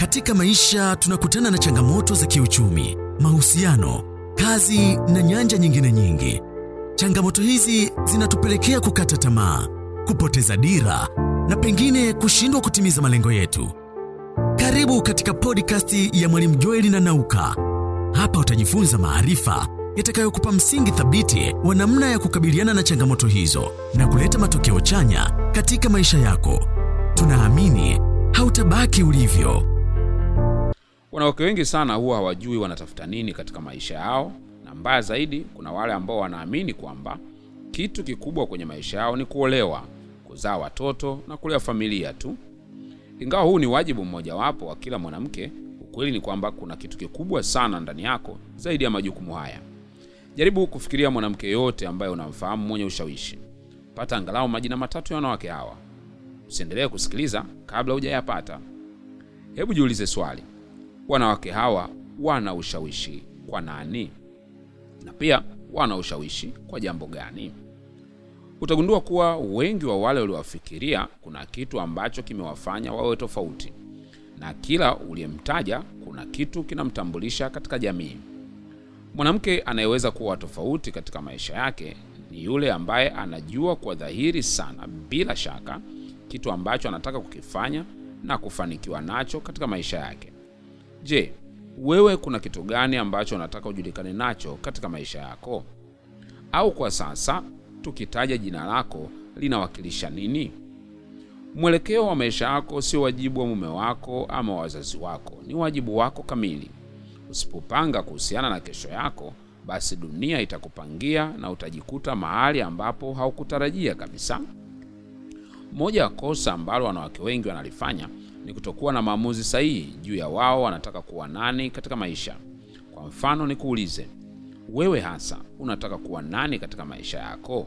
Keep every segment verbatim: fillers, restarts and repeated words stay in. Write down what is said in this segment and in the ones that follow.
Katika maisha tunakutana na changamoto za kiuchumi, mahusiano, kazi na nyanja nyingine nyingi. Changamoto hizi zinatupelekea kukata tamaa, kupoteza dira na pengine kushindwa kutimiza malengo yetu. Karibu katika podcast ya Mwalimu Joel na Nauka. Hapa utajifunza maarifa yatakayokupa msingi thabiti wa namna ya kukabiliana na changamoto hizo na kuleta matokeo chanya katika maisha yako. Tunaamini hautabaki ulivyo. Wanawake wengi sana huwa hawajui wanatafuta nini katika maisha yao, na mbaya zaidi kuna wale ambao wanaamini kwamba kitu kikubwa kwenye maisha yao ni kuolewa, kuzaa watoto na kulea familia tu. Ingawa huu ni wajibu mmoja wapo wa kila mwanamke, ukweli ni kwamba kuna kitu kikubwa sana ndani yako zaidi ya majukumu haya. Jaribu kufikiria mwanamke yote ambaye unamfahamu mwenye ushawishi. Pata angalau majina matatu ya wanawake hawa. Usiendelee kusikiliza kabla hujayapata. Hebu jiulize swali. Wanawake hawa wana ushawishi kwa nani? Na pia wana ushawishi kwa jambo gani? Utagundua kuwa wengi wa wale waliowafikiria kuna kitu ambacho kimewafanya wawe tofauti. Na kila uliyemtaja kuna kitu kinamtambulisha katika jamii. Mwanamke anayeweza kuwa tofauti katika maisha yake ni yule ambaye anajua kwa dhahiri sana bila shaka kitu ambacho anataka kukifanya na kufanikiwa nacho katika maisha yake. Je, wewe kuna kitu gani ambacho unataka ujulikane nacho katika maisha yako? Au kwa sasa tukitaja jina lako linawakilisha nini? Mwelekeo wa maisha yako sio wajibu wa mume wako ama wazazi wako, ni wajibu wako kamili. Usipopanga kuhusiana na kesho yako, basi dunia itakupangia na utajikuta mahali ambapo haukutarajia kabisa. Moja ya kosa ambalo wanawake wengi wanalifanya ni kutokuwa na maamuzi sahihi juu ya wao wanataka kuwa nani katika maisha. Kwa mfano nikuulize, wewe hasa unataka kuwa nani katika maisha yako?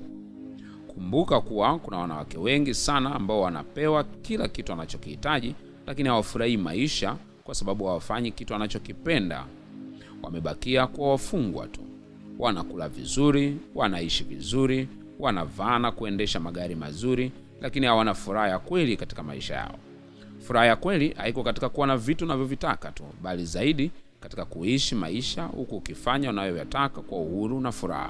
Kumbuka kuwa kuna wanawake wengi sana ambao wanapewa kila kitu wanachokihitaji, lakini hawafurahii maisha kwa sababu hawafanyi kitu wanachokipenda. Wamebakia kuwa wafungwa tu. Wanakula vizuri, wanaishi vizuri, wanavaa na kuendesha magari mazuri, lakini hawana furaha ya kweli katika maisha yao. Furaha ya kweli haiko katika kuwa na vitu unavyovitaka tu, bali zaidi katika kuishi maisha huku ukifanya unayoyataka kwa uhuru na furaha.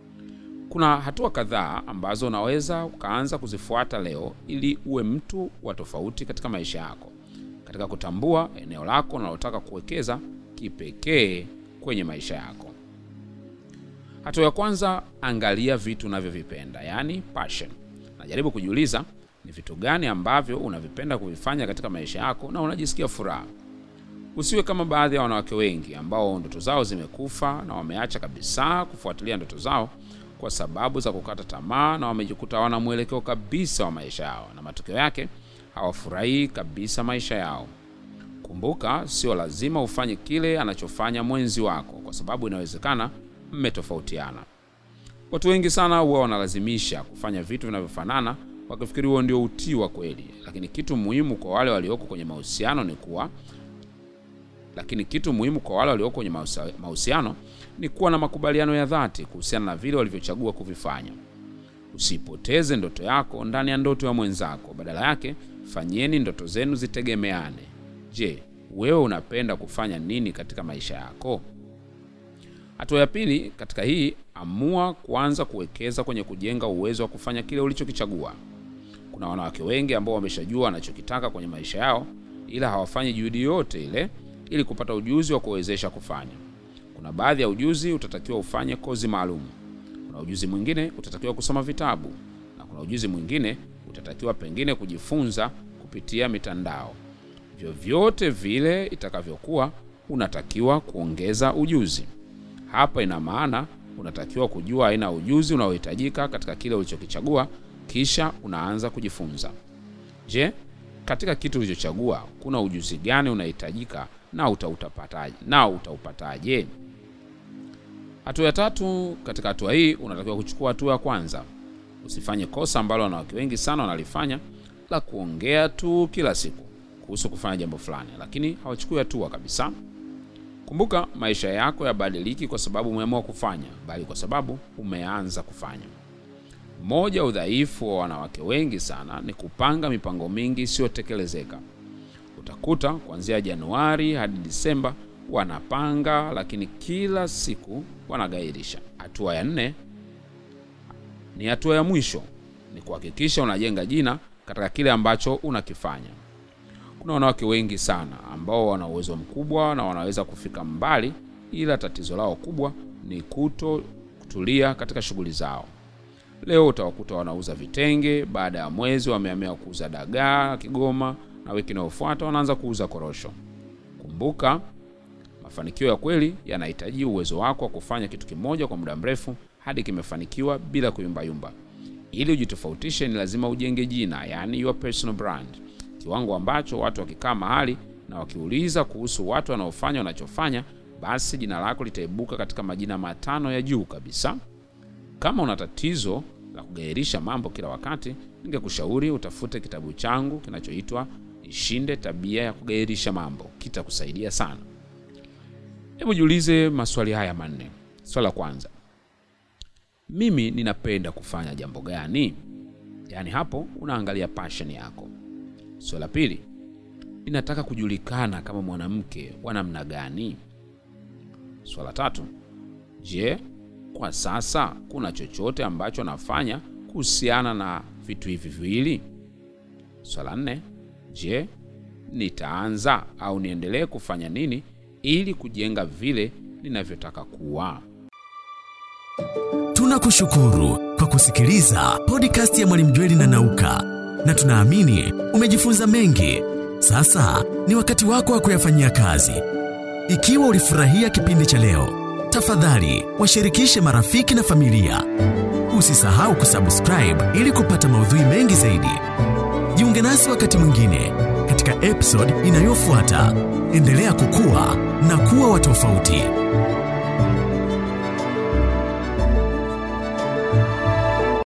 Kuna hatua kadhaa ambazo unaweza ukaanza kuzifuata leo ili uwe mtu wa tofauti katika maisha yako, katika kutambua eneo lako unalotaka kuwekeza kipekee kwenye maisha yako. Hatua ya kwanza, angalia vitu unavyovipenda, yani passion. Na jaribu kujiuliza ni vitu gani ambavyo unavipenda kuvifanya katika maisha yako na unajisikia furaha. Usiwe kama baadhi ya wanawake wengi ambao ndoto zao zimekufa na wameacha kabisa kufuatilia ndoto zao kwa sababu za kukata tamaa, na wamejikuta wana mwelekeo kabisa wa maisha yao, na matokeo yake hawafurahi kabisa maisha yao. Kumbuka, sio lazima ufanye kile anachofanya mwenzi wako, kwa sababu inawezekana mmetofautiana. Watu wengi sana huwa wanalazimisha kufanya vitu vinavyofanana wakifikiri huo ndio utii wa kweli, lakini kitu muhimu kwa wale walioko kwenye mahusiano ni kuwa lakini kitu muhimu kwa wale walioko kwenye mahusiano ni kuwa na makubaliano ya dhati kuhusiana na vile walivyochagua kuvifanya. Usipoteze ndoto yako ndani ya ndoto ya mwenzako, badala yake fanyeni ndoto zenu zitegemeane. Je, wewe unapenda kufanya nini katika maisha yako? Hatua ya pili katika hii, amua kuanza kuwekeza kwenye kujenga uwezo wa kufanya kile ulichokichagua. Kuna wanawake wengi ambao wameshajua wanachokitaka kwenye maisha yao, ila hawafanyi juhudi yote ile ili kupata ujuzi wa kuwezesha kufanya. Kuna baadhi ya ujuzi utatakiwa ufanye kozi maalum. Kuna ujuzi mwingine utatakiwa kusoma vitabu, na kuna ujuzi mwingine utatakiwa pengine kujifunza kupitia mitandao. Vyovyote vile itakavyokuwa, unatakiwa kuongeza ujuzi. Hapa ina maana unatakiwa kujua aina ujuzi unaohitajika katika kile ulichokichagua, kisha unaanza kujifunza. Je, katika kitu ulichochagua kuna ujuzi gani unahitajika na utautapataje? Na utaupataje? Hatua ya tatu, katika hatua hii unatakiwa kuchukua hatua ya kwanza. Usifanye kosa ambalo wanawake wengi sana wanalifanya la kuongea tu kila siku kuhusu kufanya jambo fulani, lakini hawachukui hatua kabisa. Kumbuka, maisha yako yabadiliki kwa sababu umeamua kufanya, bali kwa sababu umeanza kufanya. Moja udhaifu wa wanawake wengi sana ni kupanga mipango mingi isiyotekelezeka. Utakuta kuanzia Januari hadi Disemba wanapanga, lakini kila siku wanagairisha. Hatua ya nne ni hatua ya mwisho, ni kuhakikisha unajenga jina katika kile ambacho unakifanya. Kuna wanawake wengi sana ambao wana uwezo mkubwa na wanaweza kufika mbali, ila tatizo lao kubwa ni kuto kutulia katika shughuli zao. Leo utawakuta wanauza vitenge, baada ya mwezi wamehamia kuuza dagaa Kigoma, na wiki inayofuata wanaanza kuuza korosho. Kumbuka, mafanikio ya kweli yanahitaji uwezo wako wa kufanya kitu kimoja kwa muda mrefu hadi kimefanikiwa bila kuyumbayumba. Ili ujitofautishe ni lazima ujenge jina, yani your personal brand. Kiwango ambacho watu wakikaa mahali na wakiuliza kuhusu watu wanaofanya wanachofanya, basi jina lako litaibuka katika majina matano ya juu kabisa. Kama una tatizo la kugairisha mambo kila wakati, ningekushauri utafute kitabu changu kinachoitwa Ishinde Tabia ya Kugairisha Mambo. Kitakusaidia sana. Hebu jiulize maswali haya manne. Swali la kwanza: mimi ninapenda kufanya jambo gani? Yaani hapo unaangalia passion yako. Swali la pili: ninataka kujulikana kama mwanamke wa namna gani? Swali la tatu: je, kwa sasa kuna chochote ambacho nafanya kuhusiana na vitu hivi viwili? Swali la nne: je, nitaanza au niendelee kufanya nini ili kujenga vile ninavyotaka kuwa? Tunakushukuru kwa kusikiliza podcast ya Mwalimu Jweli na Nauka, na tunaamini umejifunza mengi. Sasa ni wakati wako wa kuyafanyia kazi. Ikiwa ulifurahia kipindi cha leo, tafadhali washirikishe marafiki na familia. Usisahau kusubscribe ili kupata maudhui mengi zaidi. Jiunge nasi wakati mwingine katika episode inayofuata. Endelea kukua na kuwa wa tofauti.